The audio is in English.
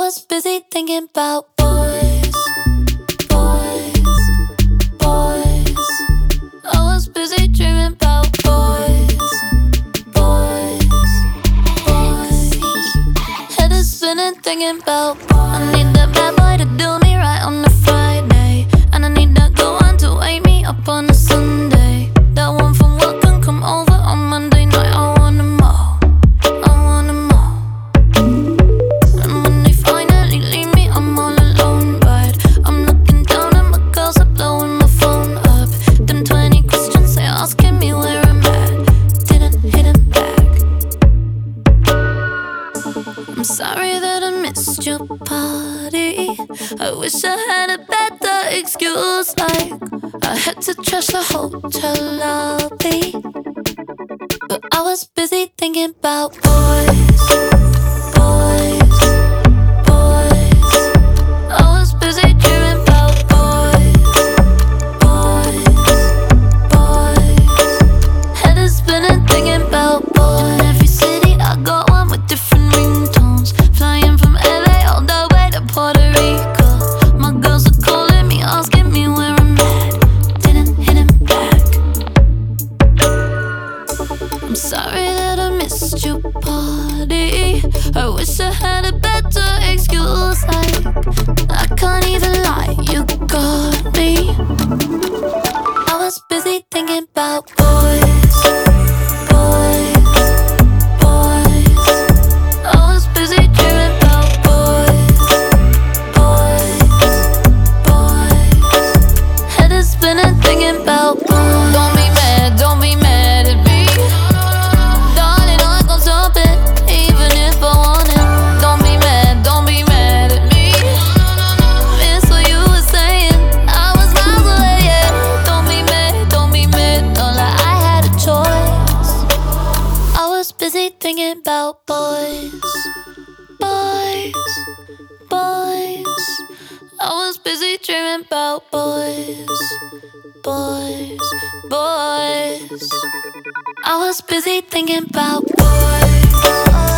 was busy thinking about boys, boys, boys. I was busy dreaming about boys, boys, boys. Head is spinning thinking about boys. I need that bad boy to do me right on a Friday, and I need that good one to wake me up on a Sunday. That one from work can come over on Monday night. I want them all, I want them all. And when they finally leave me, I'm all alone. But I'm looking down and my girls are blowing my phone up. Them 20 questions they asking me where I'm at, didn't hit them back. I'm sorry that I missed your party. I wish I had a better excuse, like I had to trash the hotel lobby. But I was busy thinking about boys, boys, boys. I was busy dreaming about boys, boys, boys. Head is spinning thinking about boys. In every city I got one with different ringtones. Flying from LA all the way to Puerto Rico. My girls are calling me, asking me where I'm at, didn't hit them back. I'm sorry that I missed your party. I wish I had a better excuse, like I can't even lie, you got me. I was busy thinking about boys, boys, boys. I was busy dreaming about boys, boys, boys. Head is spinning thinking about boys. Don't be mad at me. Darling, I gon' stop it, even if I want it. Don't be mad at me. Miss what you were saying, I was miles away, yeah. Don't be mad, don't like I had a choice. I was busy thinking about boys, boys, boys. I was busy dreaming about boys, boys, boys. I was busy thinking about boys.